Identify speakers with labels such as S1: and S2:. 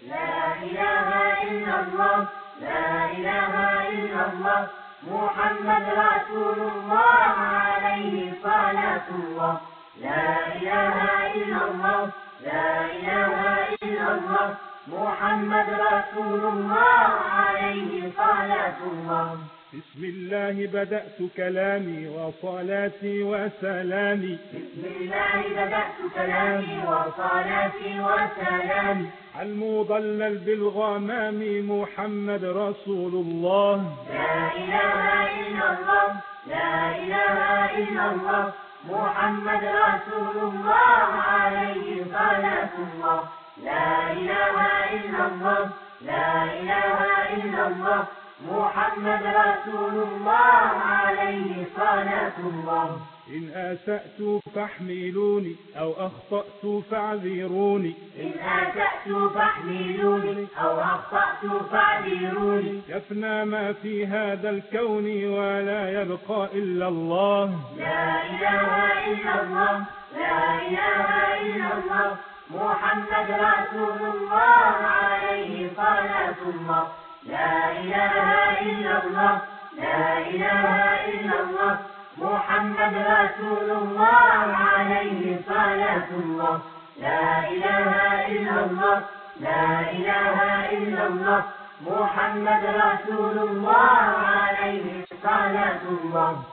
S1: لا إله إلا الله لا إله إلا الله محمد رسول الله عليه صلاة الله لا إله إلا الله لا إله إلا الله محمد رسول الله عليه صلاة الله
S2: بسم الله بدأت كلامي وصلاتي وسلامي
S1: بسم الله بدأت كلامي وصلاتي وسلامي
S2: المضلل بالغمام محمد رسول الله
S1: لا إله إلا الله لا إله إلا الله محمد رسول الله عليه صلاة الله لا إله إلا الله لا إله إلا الله محمد رسول الله عليه صلاة الله
S2: إن أسأت فاحملوني أو أخطأت فاعذروني
S1: إن أسأت فاحملوني أو أخطأت فاعذروني
S2: يفنى ما في هذا الكون ولا يبقى إلا الله
S1: لا إله إلا الله لا إله إلا الله محمد رسول الله عليه صلاة الله لا إله إلا الله لا إله إلا الله محمد رسول الله عليه صلاة الله لا إله إلا الله لا إله إلا الله محمد رسول الله عليه صلاة الله